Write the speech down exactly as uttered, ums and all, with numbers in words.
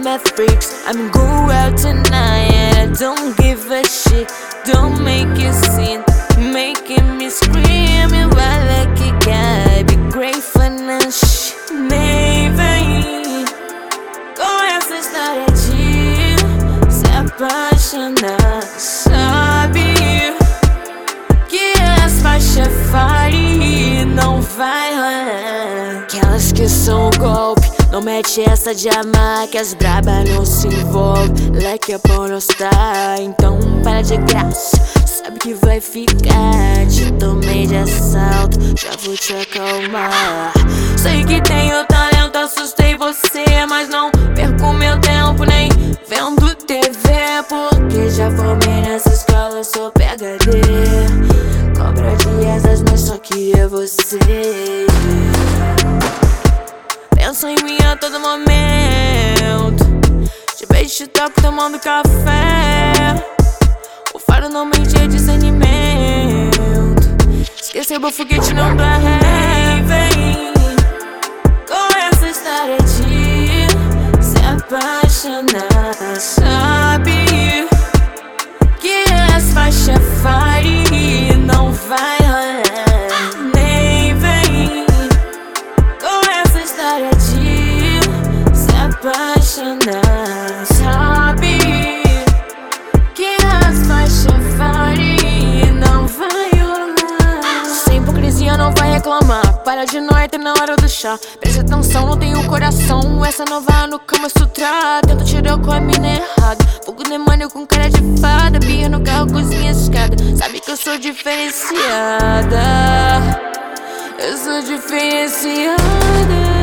my freaks. I'm go out tonight and I don't give a shit. Don't make you sin, making me scream. Eu vale que cabe, grateful na shit. Nem vem com essa história de se apaixonar. Sabe que as faixas fari não vai rolar. Aquelas que são golpe, não mete essa de amar, que as braba não se envolve. Leque é pornostar, então para de graça, sabe que vai ficar. Te tomei de assalto, já vou te acalmar. Sei que tenho talento, assustei você, mas não perco meu tempo nem vendo T V, porque já formei nessa escola, sou P H D. Cobra de asas, mas só queria você. Penso em mim a todo momento. Te beijo, te toco tomando café. O faro não mente, é discernimento. Esqueceu meu foguete, não dá ré. Vem com essa história de se apaixonar. Sabe que as faixas fari não vai rolar. Nem vem com essa história de se apaixonar. Sabe que as faixas fari não vai rolar. Sem hipocrisia não vai reclamar. Para de noite na hora do chá. Presta atenção, não tenho coração. Essa nova no Kama Sutra. Tento tirar o caminho errado. Fogo demônio com cara de fada. Bia no carro, cozinha escada. Sabe que eu sou diferenciada. Eu sou diferenciada.